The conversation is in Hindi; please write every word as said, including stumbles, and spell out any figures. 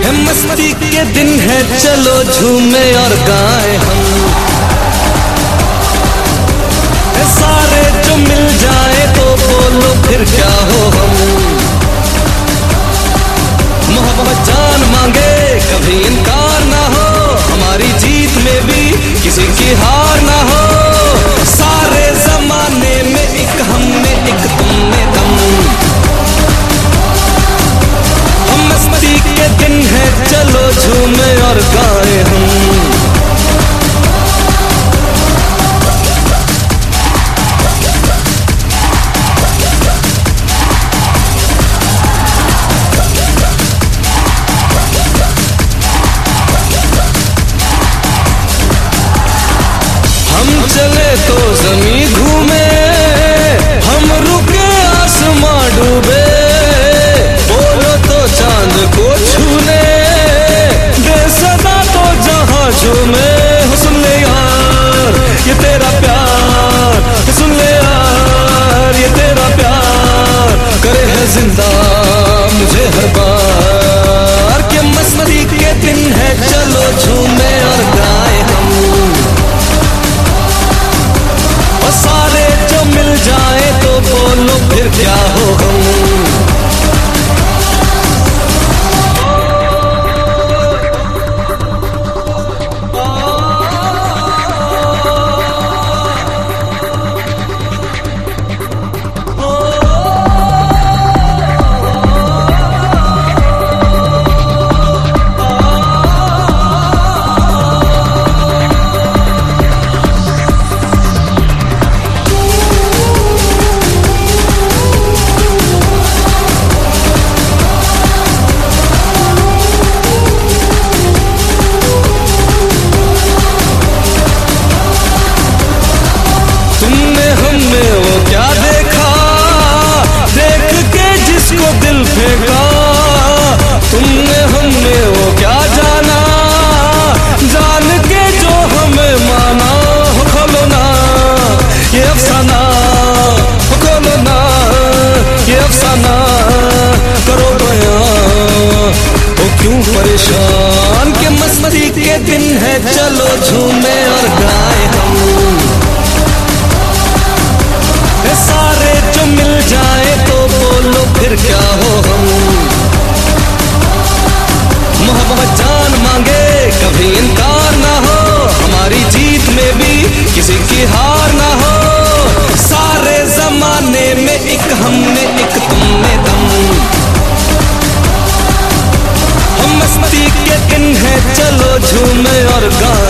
मस्ती के दिन है, चलो झूमे और गाएं हम। सारे जो मिल जाए तो बोलो फिर क्या हो हम। मोहब्बत जान मांगे कभी इनकार ना हो, हमारी जीत में भी किसी की हार ना हो। सारे जमाने में एक हम में एक तुम में दम। हम मस्ती के दिन है, चलो झूमे और गाएं हम। चले तो जमी घूमे, हम रुके आसमां डूबे। बोलो तो चांद को छूने दे सदा तो जहां झूमे। सुन ले यार ये तेरा प्यार, सुन ले यार ये तेरा प्यार करे है जिंदा मुझे हर बार। के मस्ती के दिन है, चलो झूमे और गाएं हम। सारे जो मिल जाए तो बोलो फिर क्या हो हम। हमने वो क्या देखा, देख के जिसको दिल फेंका। तुमने हमने वो क्या जाना, जान के जो हमें माना। हो खोलो ना ये अफसाना, हो खोलो ना ये अफसाना। करो बयां वो क्यों परेशान। के मस्ती के दिन है, चलो झूमे और गाएं हम। सारे जो मिल जाए तो बोलो फिर क्या हो हम। मोहब्बत जान मांगे कभी इनकार ना हो, हमारी जीत में भी किसी की हार ना हो। सारे जमाने में एक हम में एक तुम में दम। हम मस्ती के दिन है, चलो झूमे और गाएं।